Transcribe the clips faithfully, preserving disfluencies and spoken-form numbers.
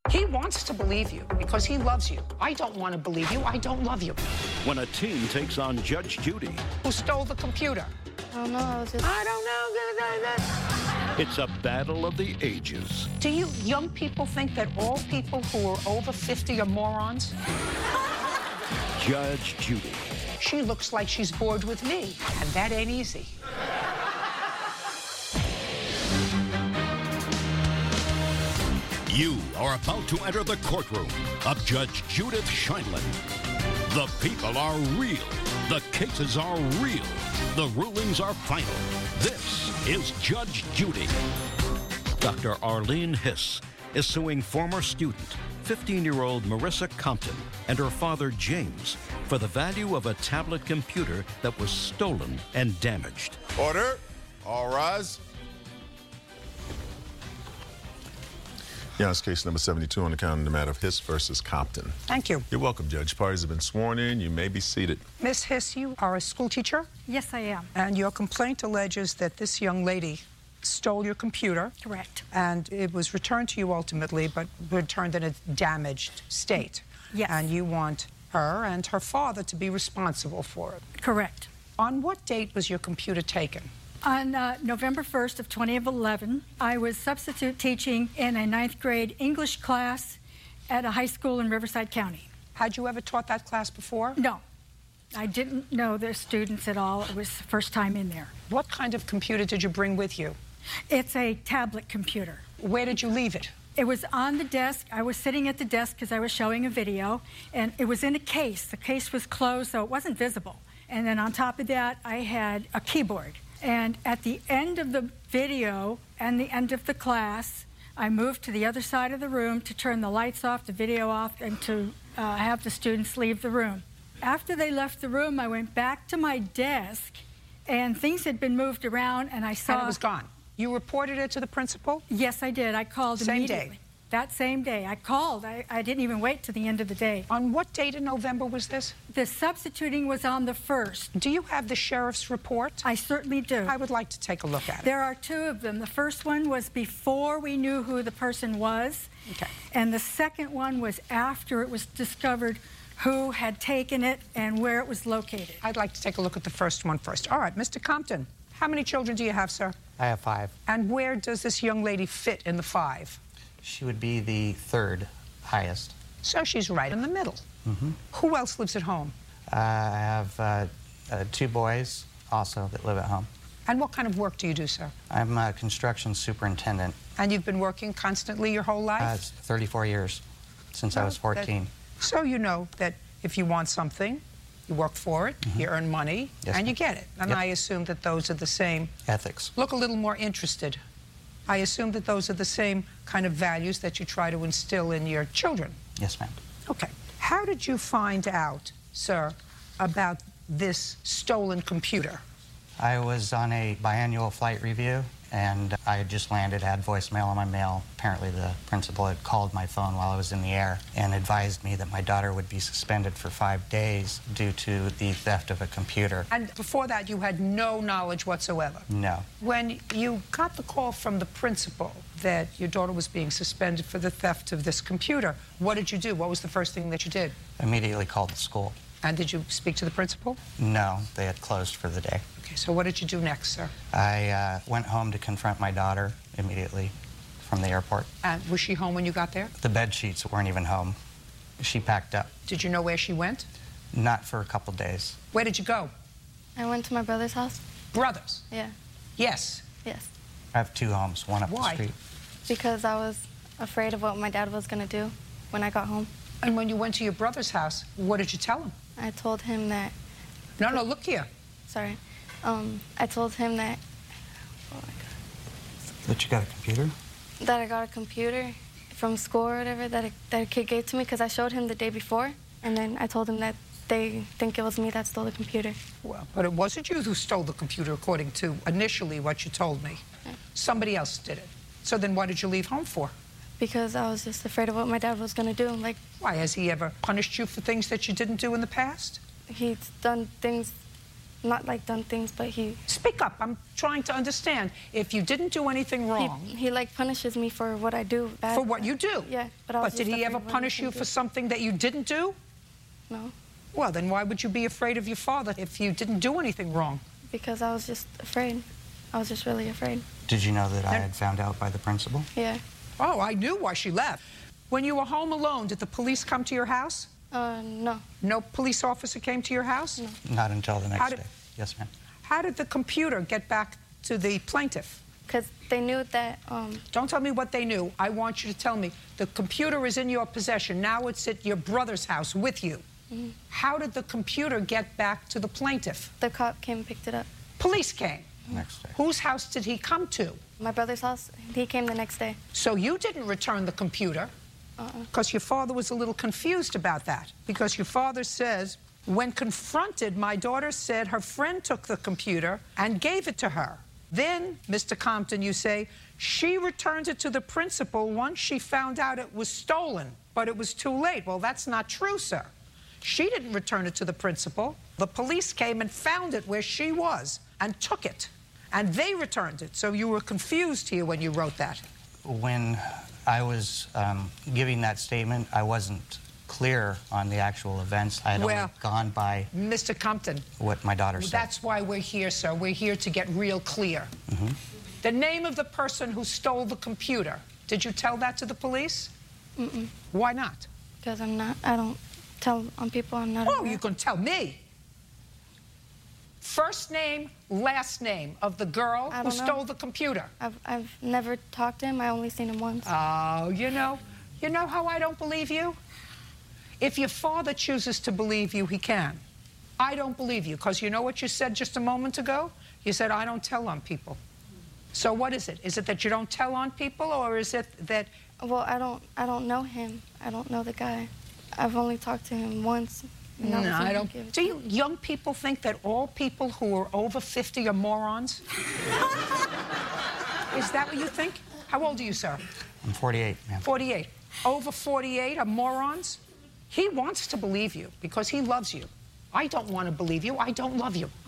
He wants to believe you because he loves you. I don't want to believe you. I don't love you. When a teen takes on Judge Judy. Who stole the computer? I don't know. I was just... I don't know. It's a battle of the ages. Do you young people think that all people who are over fifty are morons? Judge Judy. She looks like she's bored with me, and that ain't easy. You are about to enter the courtroom of Judge Judith Sheindlin. The people are real. The cases are real. The rulings are final. This is Judge Judy. Doctor Arlene Hiss is suing former student, fifteen-year-old Marissa Compton, and her father, James, for the value of a tablet computer that was stolen and damaged. Order. All rise. Yeah, it's case number seventy-two on the count of the matter of Hiss versus Compton. Thank you. You're welcome, Judge. Parties have been sworn in. You may be seated. Miss Hiss, you are a school teacher? Yes, I am. And your complaint alleges that this young lady stole your computer. Correct. And it was returned to you ultimately, but returned in a damaged state. Yes. And you want her and her father to be responsible for it. Correct. On what date was your computer taken? On uh, November first of twenty eleven, I was substitute teaching in a ninth grade English class at a high school in Riverside County. Had you ever taught that class before? No. I didn't know the students at all. It was the first time in there. What kind of computer did you bring with you? It's a tablet computer. Where did you leave it? It was on the desk. I was sitting at the desk because I was showing a video, and it was in a case. The case was closed, so it wasn't visible. And then on top of that, I had a keyboard. And at the end of the video and the end of the class, I moved to the other side of the room to turn the lights off, the video off, and to uh, have the students leave the room. After they left the room, I went back to my desk, and things had been moved around, and I saw... And it was gone. You reported it to the principal? Yes, I did. I called Same immediately. day? That same day. I called. I, I didn't even wait to the end of the day. On what date in November was this? The substituting was on the first. Do you have the sheriff's report? I certainly do. I would like to take a look at it. There are two of them. The first one was before we knew who the person was. Okay. And the second one was after it was discovered who had taken it and where it was located. I'd like to take a look at the first one first. All right, Mister Compton, how many children do you have, sir? I have five. And where does this young lady fit in the five? She would be the third highest. So she's right in the middle. Mm-hmm. Who else lives at home? Uh, I have uh, uh, two boys also that live at home. And what kind of work do you do, sir? I'm a construction superintendent. And you've been working constantly your whole life? Uh, it's thirty-four years, since I was fourteen. That, so you know that if you want something, you work for it, mm-hmm. you earn money, yes, and you get it. And yep. I assume that those are the same... Ethics. Look a little more interested. I assume that those are the same kind of values that you try to instill in your children. Yes, ma'am. Okay. How did you find out, sir, about this stolen computer? I was on a biannual flight review, and I had just landed, had voicemail on my mail. Apparently the principal had called my phone while I was in the air and advised me that my daughter would be suspended for five days due to the theft of a computer. And before that, you had no knowledge whatsoever? No. When you got the call from the principal that your daughter was being suspended for the theft of this computer, what did you do? What was the first thing that you did? Immediately called the school. And did you speak to the principal? No, they had closed for the day. Okay, so what did you do next, sir? I uh, went home to confront my daughter immediately from the airport. And was she home when you got there? The bed sheets weren't even home. She packed up. Did you know where she went? Not for a couple days. Where did you go? I went to my brother's house. Brothers? Yeah. Yes. Yes. I have two homes, one up Why? the street. Because I was afraid of what my dad was going to do when I got home. And when you went to your brother's house, what did you tell him? I told him that... No, no, look here. Sorry. Um, I told him that... Oh my God. That you got a computer? That I got a computer from school or whatever that a, that a kid gave to me because I showed him the day before. And then I told him that they think it was me that stole the computer. Well, but it wasn't you who stole the computer, according to initially what you told me. Yeah. Somebody else did it. So then why did you leave home for? Because I was just afraid of what my dad was going to do. Like, why? Has he ever punished you for things that you didn't do in the past? He's done things not like done things, but he... Speak up. I'm trying to understand. If you didn't do anything wrong... He, he like punishes me for what I do. Bad. For what you do? Yeah. But, I was but did just he ever afraid what punish he you could for do. something that you didn't do? No. Well, then why would you be afraid of your father if you didn't do anything wrong? Because I was just afraid. I was just really afraid. Did you know that I had found out by the principal? Yeah. Oh, I knew why she left. When you were home alone, did the police come to your house? Uh, no. No police officer came to your house? No. Not until the next How did- day. Yes, ma'am. How did the computer get back to the plaintiff? Because they knew that, um, Don't tell me what they knew. I want you to tell me. The computer is in your possession. Now it's at your brother's house with you. mm-hmm. How did the computer get back to the plaintiff? the cop came and picked it up. Police came. Next day. Whose house did he come to? My brother's house, he came the next day. So you didn't return the computer because your father was a little confused about that. Because your father says, when confronted, my daughter said her friend took the computer and gave it to her. Then, Mister Compton, you say, she returned it to the principal once she found out it was stolen, but it was too late. Well, that's not true, sir. She didn't return it to the principal. The police came and found it where she was and took it, and they returned it. So you were confused here when you wrote that. When I was um, giving that statement, I wasn't clear on the actual events. I had Well, only gone by Mister Compton, what my daughter said. that's why we're here, sir. We're here to get real clear. Mm-hmm. The name of the person who stole the computer, did you tell that to the police? Mm-mm. Why not? Because I'm not, I don't tell on people I'm not Oh, aware. you can tell me. First name, last name of the girl I who don't know. stole the computer. I've, I've never talked to him. I only seen him once. Oh, you know, you know how I don't believe you? If your father chooses to believe you, he can. I don't believe you, because you know what you said just a moment ago? You said, I don't tell on people. So what is it? Is it that you don't tell on people, or is it that... Well, I don't, I don't know him. I don't know the guy. I've only talked to him once. and that No, was when I he don't... gave it Do to you me. young people think that all people who are over fifty are morons? Is that what you think? How old are you, sir? I'm forty-eight, ma'am. forty-eight. Over forty-eight are morons? He wants to believe you because he loves you. I don't want to believe you. I don't love you.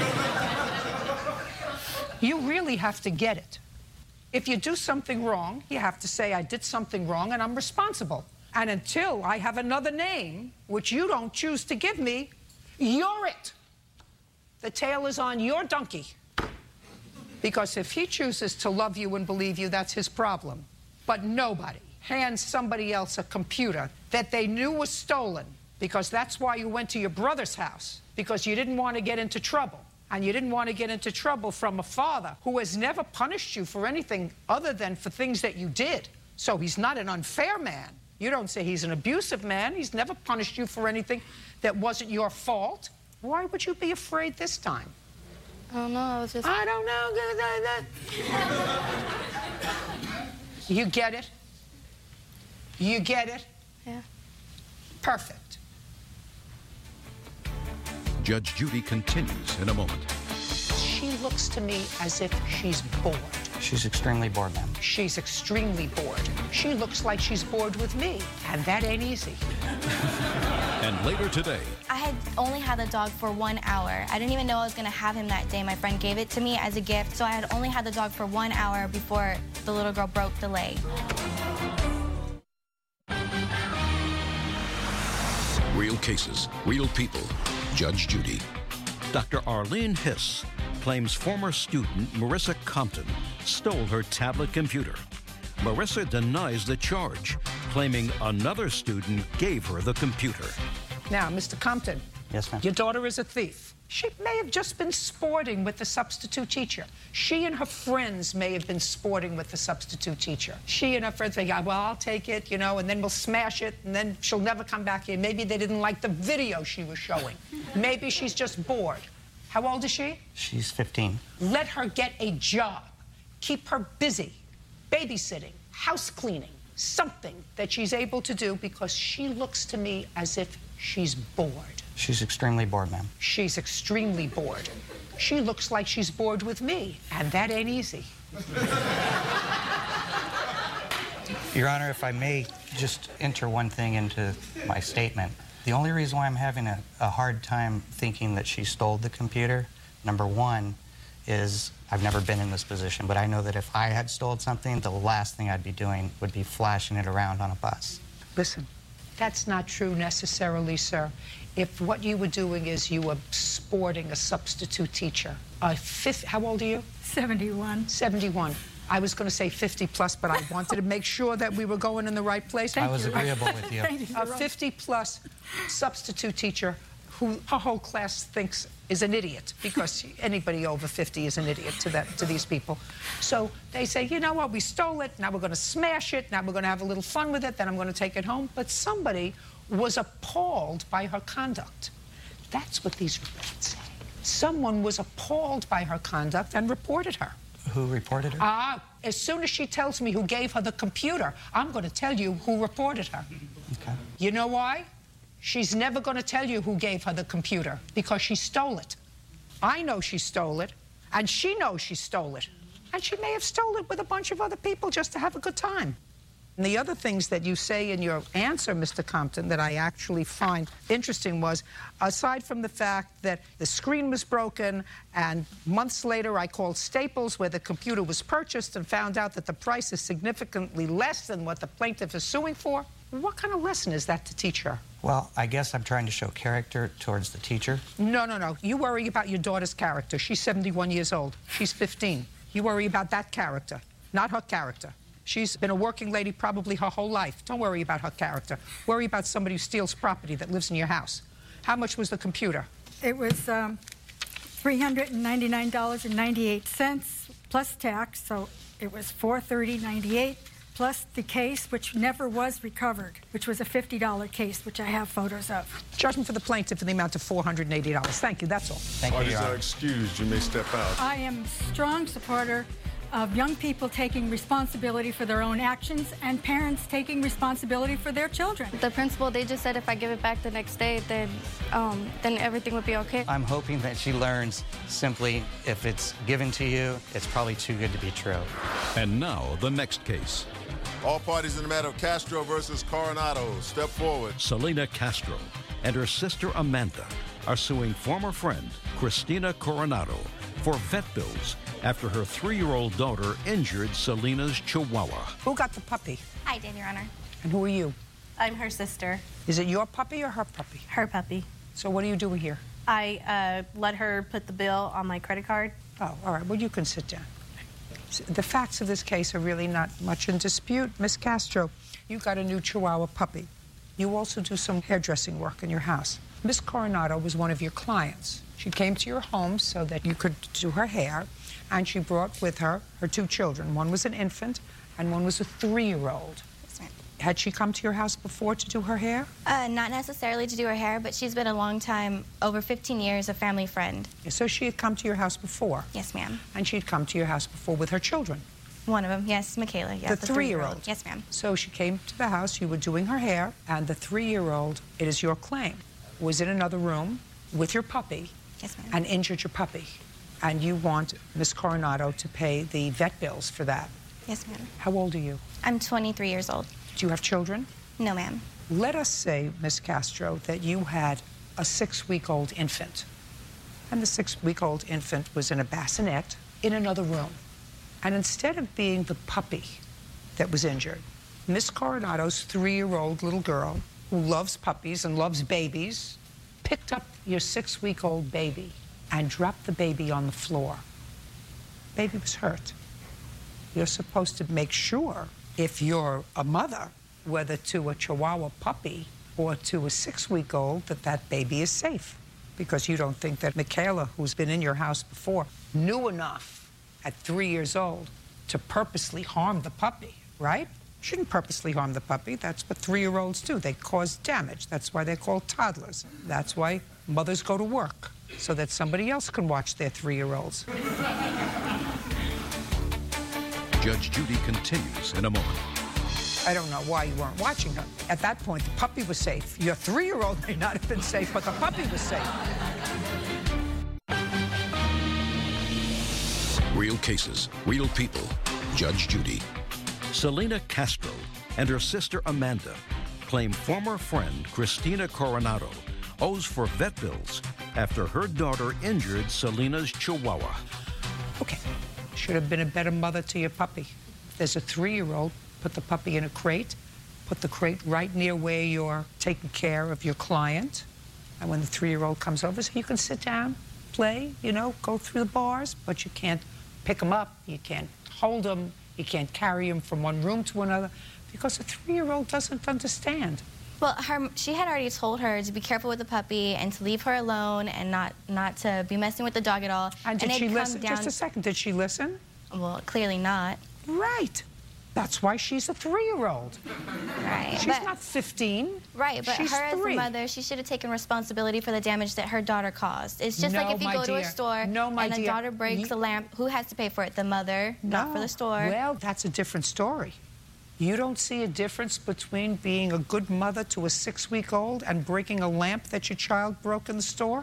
You really have to get it. If you do something wrong, you have to say, I did something wrong and I'm responsible. And until I have another name, which you don't choose to give me, you're it. The tail is on your donkey. Because if he chooses to love you and believe you, that's his problem. But nobody hands somebody else a computer that they knew was stolen, because that's why you went to your brother's house, because you didn't want to get into trouble. And you didn't want to get into trouble from a father who has never punished you for anything other than for things that you did. So he's not an unfair man. You don't say he's an abusive man. He's never punished you for anything that wasn't your fault. Why would you be afraid this time? I don't know. I was just... I don't know. You get it? You get it? Yeah. Perfect. Judge Judy continues in a moment. She looks to me as if she's bored. She's extremely bored, ma'am. She's extremely bored. She looks like she's bored with me, and that ain't easy. And later today, I had only had the dog for one hour. I didn't even know I was gonna have him that day. My friend gave it to me as a gift, so I had only had the dog for one hour before the little girl broke the leg. real cases, real people. Judge Judy. Doctor Arlene Hiss claims former student Marissa Compton stole her tablet computer. Marissa denies the charge, claiming another student gave her the computer. Now, Mister Compton. Yes, ma'am. Your daughter is a thief. She may have just been sporting with the substitute teacher. She and her friends may have been sporting with the substitute teacher. She and her friends say, yeah, well, I'll take it, you know, and then we'll smash it, and then she'll never come back here. Maybe they didn't like the video she was showing. Maybe she's just bored. How old is she? She's fifteen. Let her get a job. Keep her busy. Babysitting, house cleaning, something that she's able to do, because she looks to me as if she's bored. She's extremely bored, ma'am. She's extremely bored. She looks like she's bored with me, and that ain't easy. Your Honor, if I may just enter one thing into my statement. The only reason why I'm having a, a hard time thinking that she stole the computer, number one, is I've never been in this position, but I know that if I had stolen something, the last thing I'd be doing would be flashing it around on a bus. Listen, that's not true necessarily, sir. If what you were doing is you were sporting a substitute teacher, a fifth, how old are you? seventy-one. seventy-one. I was going to say fifty plus, but I wanted to make sure that we were going in the right place. I was agreeable with you. Thank you. A fifty plus substitute teacher who her whole class thinks is an idiot, because anybody over fifty is an idiot to that to these people. So they say, you know what, we stole it, now we're going to smash it, now we're going to have a little fun with it, then I'm going to take it home. But somebody was appalled by her conduct. That's what these reports say. Someone was appalled by her conduct and reported her. Who reported her? Ah, as soon as she tells me who gave her the computer, I'm going to tell you who reported her. Okay. You know why? She's never going to tell you who gave her the computer, because she stole it. I know she stole it, and she knows she stole it. And she may have stolen it with a bunch of other people just to have a good time. And the other things that you say in your answer, Mister Compton, that I actually find interesting was, aside from the fact that the screen was broken, and months later I called Staples where the computer was purchased and found out that the price is significantly less than what the plaintiff is suing for, what kind of lesson is that to teach her? Well, I guess I'm trying to show character towards the teacher. No, no, no. You worry about your daughter's character. She's seventy-one years old. She's fifteen. You worry about that character, not her character. She's been a working lady probably her whole life. Don't worry about her character. Worry about somebody who steals property that lives in your house. How much was the computer? It was um, three hundred ninety-nine dollars and ninety-eight cents plus tax, so it was four hundred thirty dollars and ninety-eight cents, plus the case, which never was recovered, which was a fifty dollar case, which I have photos of. Judgment for the plaintiff in the amount of four hundred eighty dollars. Thank you, that's all. Thank you, Parties Your are Honor. excused. You may step out. I am a strong supporter of young people taking responsibility for their own actions and parents taking responsibility for their children. The principal, they just said if I give it back the next day, then, um, then everything would be okay. I'm hoping that she learns simply, if it's given to you, it's probably too good to be true. And now, the next case. All parties in the matter of Castro versus Coronado, step forward. Selena Castro and her sister Amanda are suing former friend Christina Coronado for vet bills after her three-year-old daughter injured Selena's Chihuahua. Who got the puppy? I did, Your Honor. And who are you? I'm her sister, Is it your puppy or her puppy? her puppy. So what are you doing here? I uh, let her put the bill on my credit card. Oh, all right. Well, you can sit down. The facts of this case are really not much in dispute. Miss Castro, you got a new Chihuahua puppy. You also do some hairdressing work in your house. Miss Coronado was one of your clients. She came to your home so that you could do her hair, and she brought with her her two children. One was an infant, and one was a three-year-old. Yes, ma'am. Had she come to your house before to do her hair? Uh, not necessarily to do her hair, but she's been a long time, over fifteen years, a family friend. So she had come to your house before, Yes, ma'am. and she'd come to your house before with her children. One of them, yes, Michaela. Yeah, The three-year-old. Yes, ma'am. So she came to the house, you were doing her hair, and the three-year-old, it is your claim, was in another room with your puppy Yes, ma'am. and injured your puppy. And you want Miss Coronado to pay the vet bills for that. Yes, ma'am. How old are you? I'm twenty-three years old. Do you have children? No, ma'am. Let us say, Miss Castro, that you had a six-week-old infant. And the six-week-old infant was in a bassinet in another room. And instead of being the puppy that was injured, Miss Coronado's three-year-old little girl, who loves puppies and loves babies, picked up your six-week-old baby and dropped the baby on the floor. Baby was hurt. You're supposed to make sure, if you're a mother, whether to a Chihuahua puppy or to a six-week-old, that that baby is safe. Because you don't think that Michaela, who's been in your house before, knew enough at three years old to purposely harm the puppy, right? Shouldn't purposely harm the puppy. That's what three-year-olds do. They cause damage. That's why they're called toddlers. That's why mothers go to work, so that somebody else can watch their three-year-olds. Judge Judy continues in a moment. I don't know why you weren't watching her. At that point, the puppy was safe. Your three-year-old may not have been safe, but the puppy was safe. Real cases, real people. Judge Judy. Selena Castro and her sister Amanda claim former friend Christina Coronado owes for vet bills after her daughter injured Selena's Chihuahua. Okay, should have been a better mother to your puppy. If there's a three-year-old, put the puppy in a crate, put the crate right near where you're taking care of your client. And when the three-year-old comes over, so you can sit down, play, you know, go through the bars, but you can't pick them up, you can't hold them, you can't carry them from one room to another, because a three-year-old doesn't understand. Well, her, she had already told her to be careful with the puppy and to leave her alone and not, not to be messing with the dog at all. And did and she come listen? Down... Just a second, did she listen? Well, clearly not. Right. That's why she's a three-year-old. Right. She's but, not fifteen. Right, but she's her three. as a mother, she should have taken responsibility for the damage that her daughter caused. It's just No, like if you my go to a dear. store No, my and a dear. daughter breaks You- a lamp, who has to pay for it? The mother, No. not for the store. Well, that's a different story. You don't see a difference between being a good mother to a six-week-old and breaking a lamp that your child broke in the store?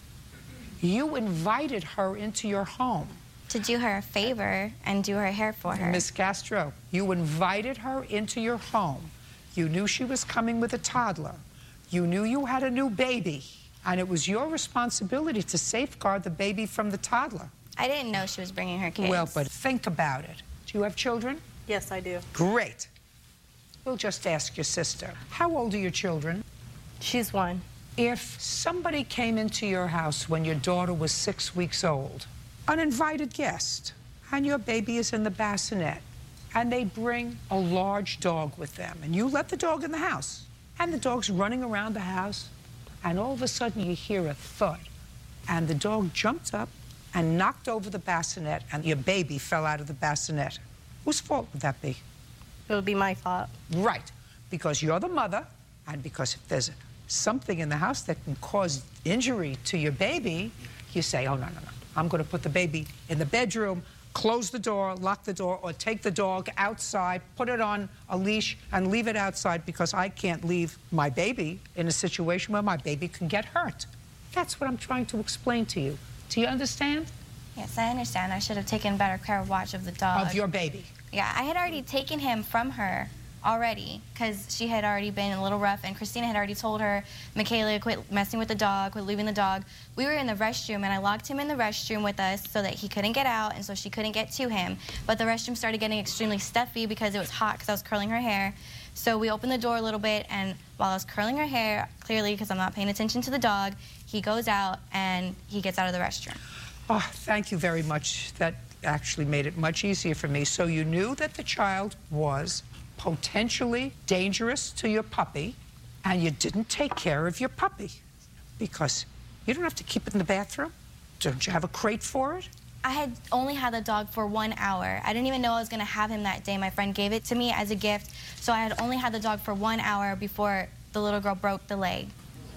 You invited her into your home. To do her a favor and do her hair for her. Miss Castro, you invited her into your home. You knew she was coming with a toddler. You knew you had a new baby. And it was your responsibility to safeguard the baby from the toddler. I didn't know she was bringing her kids. Well, but think about it. Do you have children? Yes, I do. Great. We'll just ask your sister. How old are your children? She's one. If somebody came into your house when your daughter was six weeks old, an invited guest, and your baby is in the bassinet, and they bring a large dog with them, and you let the dog in the house, and the dog's running around the house, and all of a sudden you hear a thud, and the dog jumped up and knocked over the bassinet, and your baby fell out of the bassinet. Whose fault would that be? It would be my fault. Right, because you're the mother, and because if there's something in the house that can cause injury to your baby, you say, oh, no, no, no. I'm going to put the baby in the bedroom, close the door, lock the door, or take the dog outside, put it on a leash, and leave it outside because I can't leave my baby in a situation where my baby can get hurt. That's what I'm trying to explain to you. Do you understand? Yes, I understand. I should have taken better care of watch of the dog. Of your baby. Yeah, I had already taken him from her already because she had already been a little rough, and Christina had already told her, Michaela, quit messing with the dog, quit leaving the dog. We were in the restroom, and I locked him in the restroom with us so that he couldn't get out and so she couldn't get to him. But the restroom started getting extremely stuffy because it was hot because I was curling her hair. So we opened the door a little bit, and while I was curling her hair, clearly because I'm not paying attention to the dog, he goes out and he gets out of the restroom. Oh, thank you very much. That actually made it much easier for me. So you knew that the child was potentially dangerous to your puppy, and you didn't take care of your puppy because you don't have to keep it in the bathroom. Don't you have a crate for it? I had only had the dog for one hour. I didn't even know I was going to have him that day. My friend gave it to me as a gift, so I had only had the dog for one hour before the little girl broke the leg.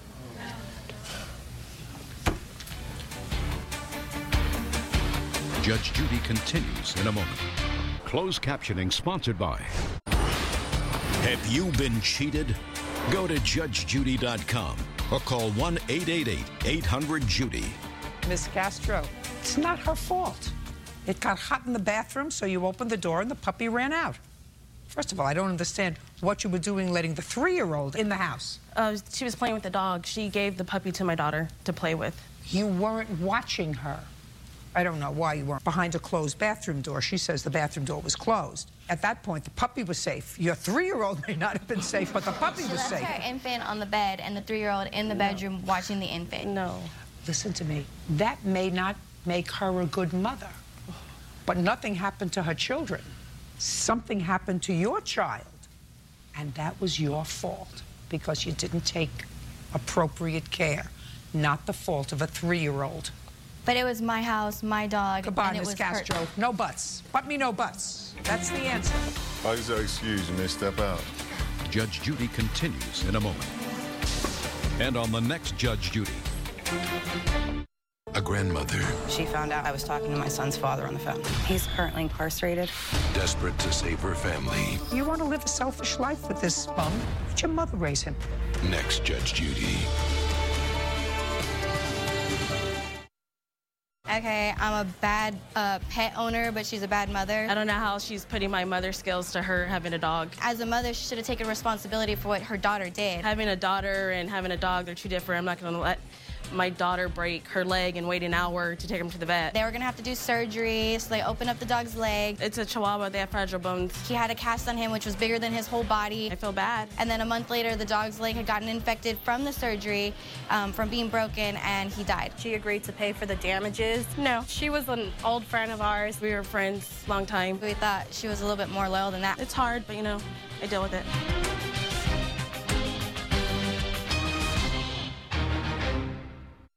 Judge Judy continues in a moment. Closed captioning sponsored by. Have you been cheated? Go to judge judy dot com or call one eight eight eight, eight hundred, Judy. Miss Castro, it's not her fault. It got hot in the bathroom, so you opened the door and the puppy ran out. First of all, I don't understand what you were doing letting the three-year-old in the house. Uh, she was playing with the dog. She gave the puppy to my daughter to play with. You weren't watching her. I don't know why you weren't behind a closed bathroom door. She says the bathroom door was closed. At that point, the puppy was safe. Your three-year-old may not have been safe, but the puppy She was left safe. her infant on the bed and the three-year-old in the bedroom watching the infant. No. Listen to me. That may not make her a good mother, but nothing happened to her children. Something happened to your child, and that was your fault because you didn't take appropriate care, not the fault of a three-year-old. But it was my house, my dog, Goodbye, and it Miss was Castro. hurt. No buts. But me no buts. That's the answer. Why is that excuse? You may step out. Judge Judy continues in a moment. And on the next Judge Judy. A grandmother. She found out I was talking to my son's father on the phone. He's currently incarcerated. Desperate to save her family. You want to live a selfish life with this bum? Let your mother raise him. Next Judge Judy. Okay, I'm a bad uh, pet owner, but she's a bad mother. I don't know how she's putting my mother skills to her having a dog. As a mother, she should have taken responsibility for what her daughter did. Having a daughter and having a dog, they're two different. I'm not going to let my daughter break her leg and wait an hour to take him to the vet. They were gonna have to do surgery, so they opened up the dog's leg. It's a Chihuahua, they have fragile bones. He had a cast on him, which was bigger than his whole body. I feel bad. And then a month later, the dog's leg had gotten infected from the surgery, um, from being broken, and he died. She agreed to pay for the damages. No. She was an old friend of ours. We were friends long time. We thought she was a little bit more loyal than that. It's hard, but you know, I deal with it.